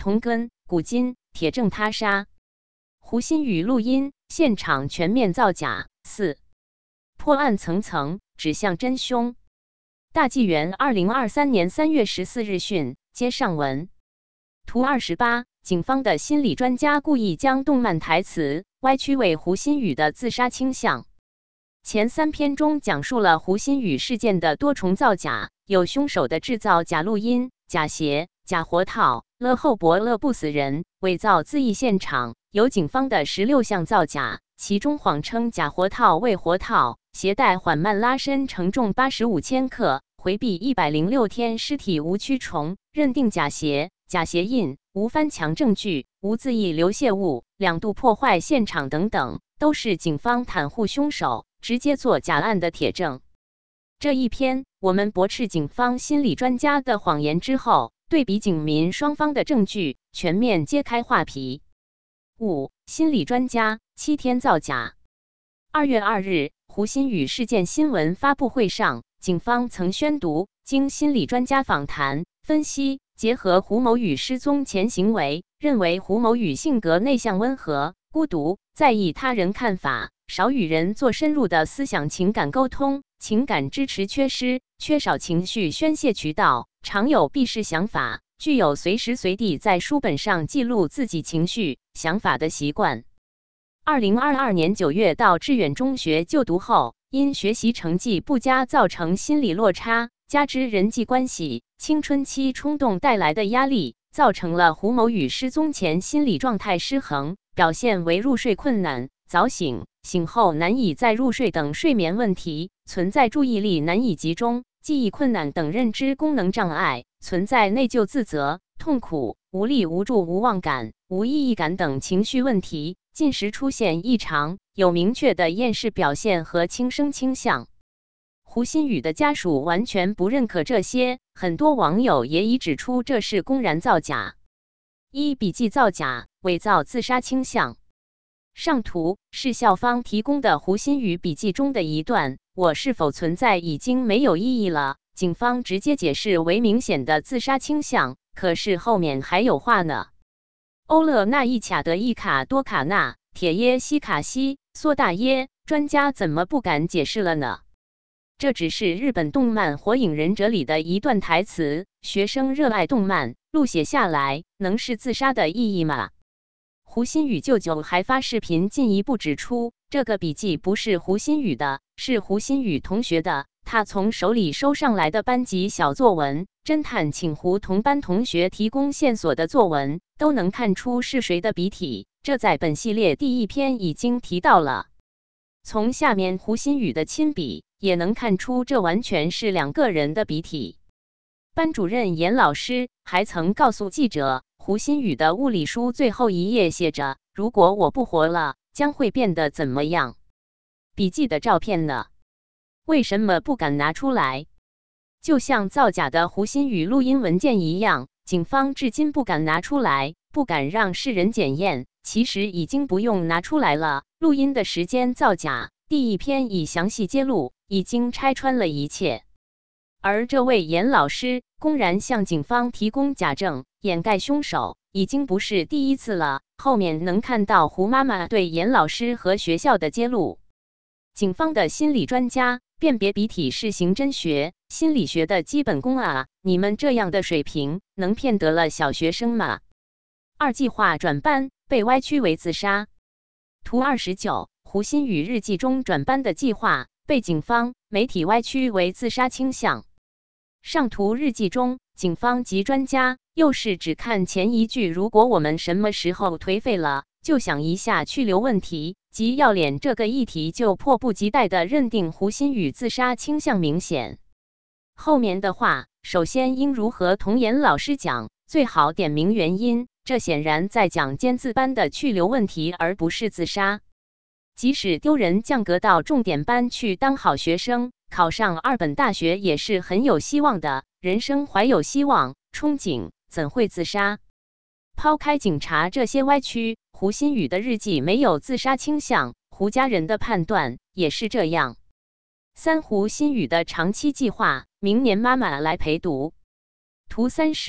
同根、古今、铁证他杀。胡鑫宇录音现场全面造假。4. 破案层层，指向真凶。大纪元2023年3月14日讯，接上文。图28，警方的心理专家故意将动漫台词歪曲为胡鑫宇的自杀倾向。前3篇中讲述了胡鑫宇事件的多重造假，有凶手的制造假录音、假鞋、假活套、勒后脖勒不死人、伪造自缢现场，有警方的16项造假，其中谎称假活套为活套，携带缓慢拉伸承重85千克，回避106天尸体无蛆虫，认定假鞋、假鞋印、无翻墙证据、无自缢流泄物、2度破坏现场等等，都是警方袒护凶手，直接做假案的铁证。这一篇我们驳斥警方心理专家的谎言之后，对比警民双方的证据，全面揭开画皮。5. 心理专家7天造假。2月2日，胡鑫宇事件新闻发布会上，警方曾宣读经心理专家访谈分析，结合胡某宇失踪前行为，认为胡某宇性格内向温和、孤独，在意他人看法，少与人做深入的思想情感沟通，情感支持缺失，缺少情绪宣泄渠道，常有避世想法，具有随时随地在书本上记录自己情绪、想法的习惯。2022年9月到致远中学就读后，因学习成绩不佳造成心理落差，加之人际关系、青春期冲动带来的压力，造成了胡某宇失踪前心理状态失衡，表现为入睡困难、早醒、醒后难以再入睡等睡眠问题，存在注意力难以集中、记忆困难等认知功能障碍，存在内疚自责、痛苦、无力无助无望感、无意义感等情绪问题，进食出现异常，有明确的厌世表现和轻生倾向。胡鑫宇的家属完全不认可这些，很多网友也已指出这是公然造假。1. 笔记造假，伪造自杀倾向。上图是校方提供的胡鑫宇笔记中的一段，我是否存在已经没有意义了，警方直接解释为明显的自杀倾向，可是后面还有话呢。欧勒纳伊卡德伊卡多卡纳铁耶西卡西索大耶，专家怎么不敢解释了呢？这只是日本动漫《火影忍者》里的一段台词，学生热爱动漫，录写下来，能是自杀的意义吗？胡鑫宇舅舅还发视频进一步指出，这个笔记不是胡鑫宇的，是胡鑫宇同学的，他从手里收上来的班级小作文，侦探请胡同班同学提供线索的作文，都能看出是谁的笔体，这在本系列第1篇已经提到了。从下面胡鑫宇的亲笔也能看出，这完全是2个人的笔体。班主任严老师还曾告诉记者，胡鑫宇的物理书最后一页写着：“如果我不活了，将会变得怎么样？”笔记的照片呢？为什么不敢拿出来？就像造假的胡鑫宇录音文件一样，警方至今不敢拿出来，不敢让世人检验。其实已经不用拿出来了，录音的时间造假，第1篇已详细揭露，已经拆穿了一切。而这位严老师公然向警方提供假证，掩盖凶手，已经不是第1次了。后面能看到胡妈妈对严老师和学校的揭露。警方的心理专家辨别笔体是刑侦学、心理学的基本功啊！你们这样的水平，能骗得了小学生吗？2. 计划转班被歪曲为自杀。图29，胡鑫宇日记中转班的计划被警方、媒体歪曲为自杀倾向。上图日记中，警方及专家又是只看前一句，如果我们什么时候颓废了，就想一下去留问题及要脸这个议题，就迫不及待地认定胡鑫宇自杀倾向明显。后面的话，首先应如何同严老师讲，最好点明原因。这显然在讲尖字班的去留问题，而不是自杀。即使丢人降格到重点班去当好学生，考上2本大学也是很有希望的。人生怀有希望、憧憬，怎会自杀？抛开警察这些歪曲，胡鑫宇的日记没有自杀倾向，胡家人的判断也是这样。3. 胡鑫宇的长期计划，明年妈妈来陪读。图30，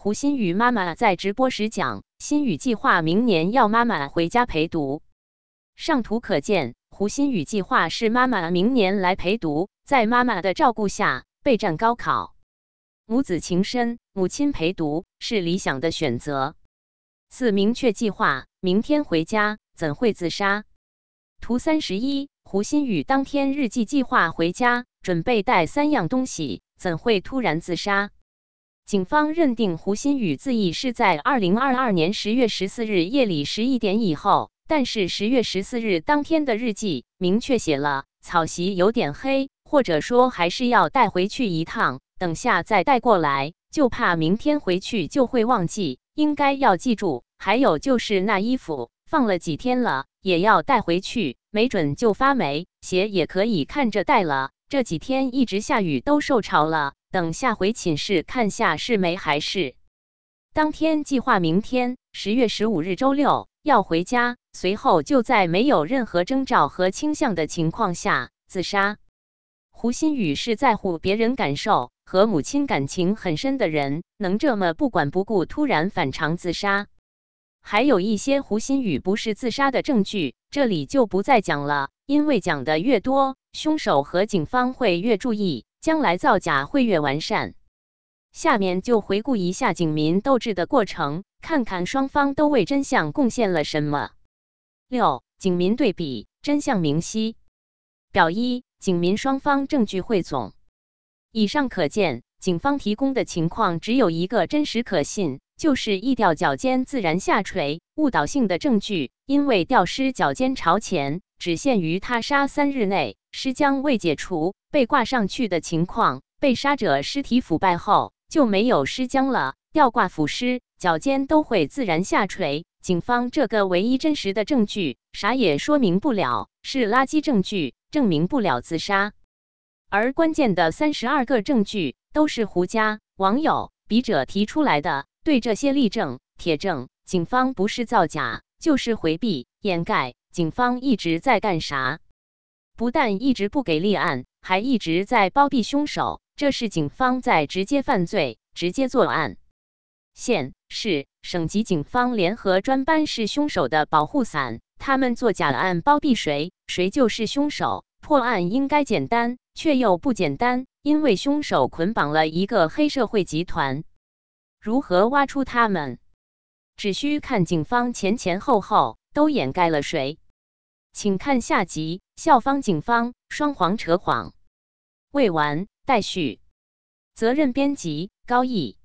胡鑫宇妈妈在直播时讲，鑫宇计划明年要妈妈回家陪读。上图可见，胡鑫宇计划是妈妈明年来陪读，在妈妈的照顾下备战高考。母子情深，母亲陪读是理想的选择。4明确计划，明天回家，怎会自杀？图31，胡鑫宇当天日记计划回家，准备带3样东西，怎会突然自杀？警方认定胡鑫宇自缢是在2022年10月14日夜里11点以后，但是10月14日当天的日记明确写了草席有点黑，或者说还是要带回去一趟，等下再带过来，就怕明天回去就会忘记，应该要记住。还有就是那衣服放了几天了，也要带回去，没准就发霉。鞋也可以看着带了，这几天一直下雨都受潮了。等下回寝室看下是没还是。当天计划明天10月15日周六要回家，随后就在没有任何征兆和倾向的情况下自杀。胡鑫宇是在乎别人感受和母亲感情很深的人，能这么不管不顾突然反常自杀？还有一些胡鑫宇不是自杀的证据，这里就不再讲了，因为讲的越多，凶手和警方会越注意，将来造假会越完善。下面就回顾一下警民斗智的过程，看看双方都为真相贡献了什么。6. 警民对比，真相明晰。表1，警民双方证据汇总。以上可见，警方提供的情况只有一个真实可信，就是缢吊脚尖自然下垂，误导性的证据，因为吊尸脚尖朝前，只限于他杀3日内，尸僵未解除，被挂上去的情况，被杀者尸体腐败后就没有尸僵了，吊挂腐尸，脚尖都会自然下垂。警方这个唯一真实的证据，啥也说明不了，是垃圾证据，证明不了自杀。而关键的32个证据都是胡家网友、笔者提出来的，对这些例证、铁证，警方不是造假，就是回避、掩盖。警方一直在干啥？不但一直不给立案，还一直在包庇凶手，这是警方在直接犯罪、直接作案。县、市、省级警方联合专班是凶手的保护伞，他们做假案包庇谁，谁就是凶手。破案应该简单，却又不简单，因为凶手捆绑了一个黑社会集团。如何挖出他们？只需看警方前前后后都掩盖了谁。请看下集，校方警方双谎扯谎。未完待续。责任编辑高毅。